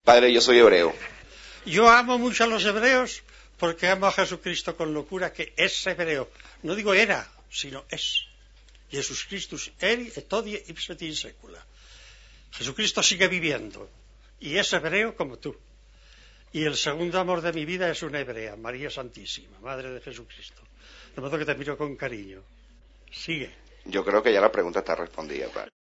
Padre, yo soy hebreo. Yo amo mucho a los hebreos porque amo a Jesucristo con locura, que es hebreo. No digo era, sino es. Jesús Christus eri et hodie ipset in secula. Jesucristo sigue viviendo y es hebreo como tú. Y el segundo amor de mi vida es una hebrea, María Santísima, Madre de Jesucristo. De modo que te miro con cariño. Sigue. Yo creo que ya la pregunta está respondida, padre.